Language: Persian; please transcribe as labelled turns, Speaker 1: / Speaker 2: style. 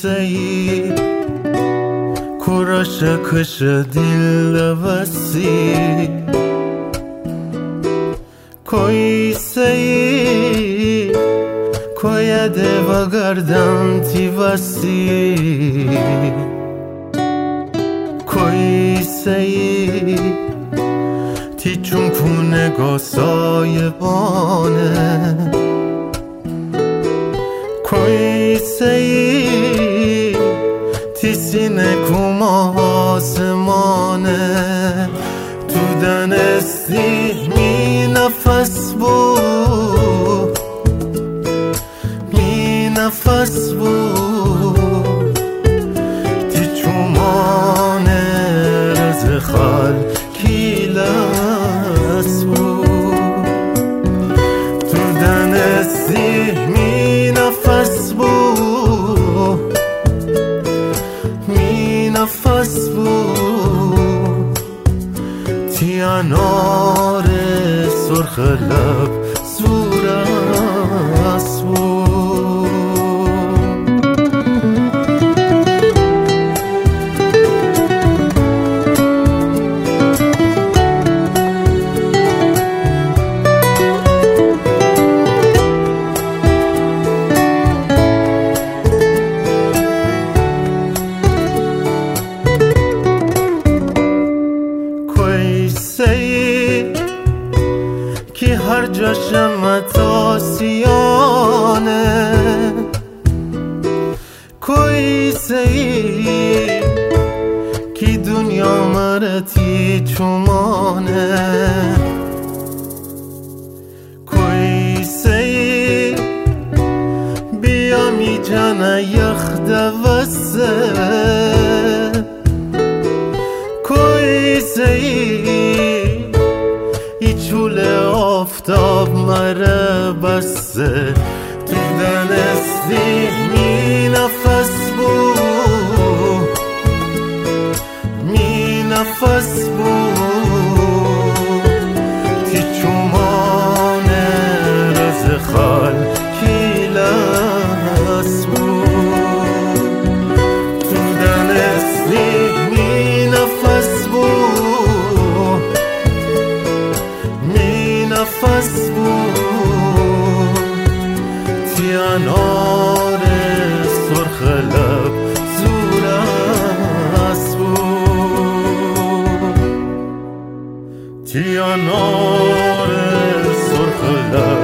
Speaker 1: سعی کورش کش دل وسی کوی سعی کوی دو گردن تی وسی کوی سعی تی چون پونه گاسای بانه کوی سعی تی سینه کم آسمانه تو دنستی می نفس بود می نفس بود تی چومانه رز خال کیلس بود تو دنستی می نفس بود می نفس بود تی انار سرخ لب زورست بود کی هر جشم تاسیانه کوی سی کی دنیا مرتی چومانه کوی سی بیا می جنه یخ دوسته کوی سی چول آفتاب مره بسته تو دنستی می نفس بود می نفس بود تی چومانه رز خال کیلس بود تو دنستی می نفس بود نفس بود تی انار سرخ لب زورست بود تی انار سرخ لب